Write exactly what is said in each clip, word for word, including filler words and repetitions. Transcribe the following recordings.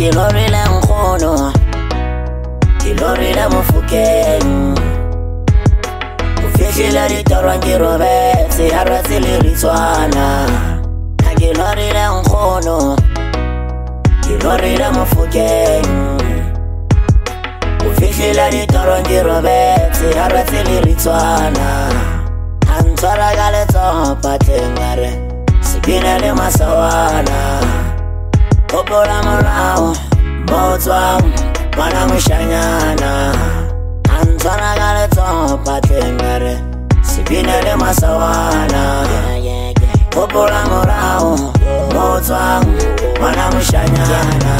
ke lorile nkgono ke lorile Mofokeng o fihlile ditorong ke robetse ha ratse le ritswana ke lorile nkgono ke lorile Mofokeng o fihlile ditorong ke robetse ha ratse le ritswana a ntshwara ka letsoho patleng a re sepina le masawana hopola morao mo o tswang ngwana moshanyana a ntshwara ka letsoho patleng a re sepina le masawana hopola morao mo o tswang ngwana moshanyana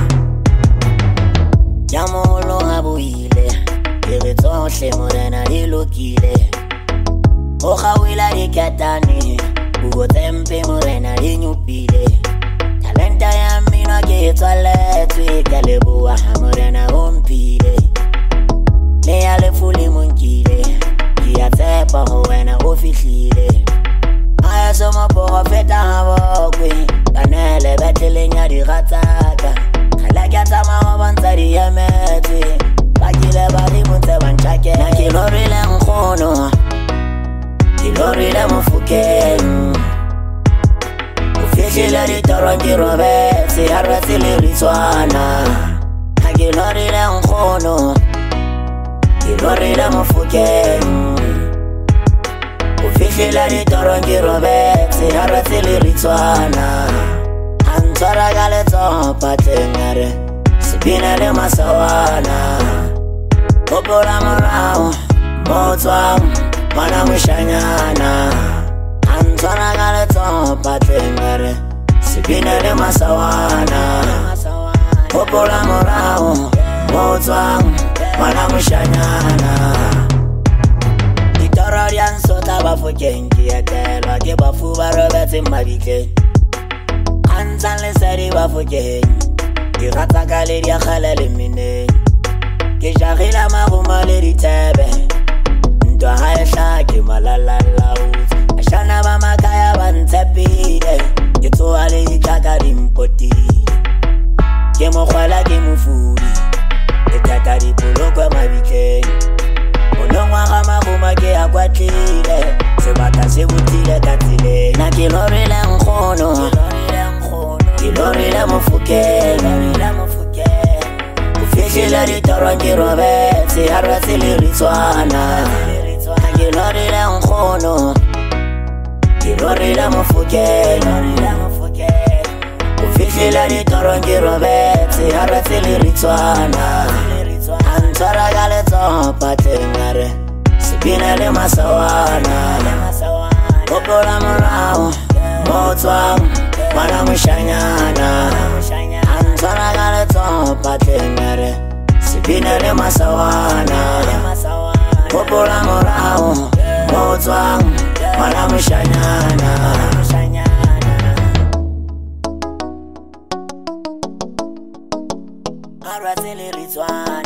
ya moholo a boile ke re tsohle morena di lokile o gawila dikatane bugo tempe morena di nyupile talenta ya mmino ke tswaletswe ka leboa ha morena o mpile le ya lefule monkile ke ya tsepa ho wena o fihlile aya soma profeta ha bokwe kanele betleleng ya diratsaka khala ke tsama ho bontsha di emetse ba kile ba di motse ba ntjake na ke lorile nkgono ke lorile Mofokeng o fihlile ditorong ke robetse ha ratse le ritswana ke lorile nkgono ke lorile Mofokeng o fihlile ditorong ke robetse ha ratse le ritswana a ntshwara ka letsoho patleng a re sepina le masawana hopola morao mo o tswang ngwana moshanyana a ntshwara ka letsoho patleng a re sepina le masawana hopola morao mo o tswang ngwana moshanyana ditoro di a nsotla Bafokeng ke etelwa ke bafu ba robetse mabitleng a ntshang lesedi Bafokeng ke ratsa ka le diakgale le mmineng ke jagile marumo le dithebe ntwa ha e hla ke malalalautsi ashana ba makaya ba ntshepile ke tsoha le ditlhaka dimpotile ke mokgwela ke mofudi ke thata dipolokwe mabitleng monongwaga marumo ke a kwatlile sebaka se bothile ka tseleng na ke lorile nkgono ke lorile Mofokeng o fihlile ditorong ke robetse ha ratse le ritswana ke lorile nkgono ke lorile Mofokeng o fihlile ditorong ke robetse ha ratse le ritswana a ntshwara ka letsoho patleng a re sepina le masawana hopola morao mo o tswang ngwana moshanyana a ntshwara ka letsoho patleng a re sepina le masawana hopola morao mo o tswang ngwana moshanyana ha ratse le ritswana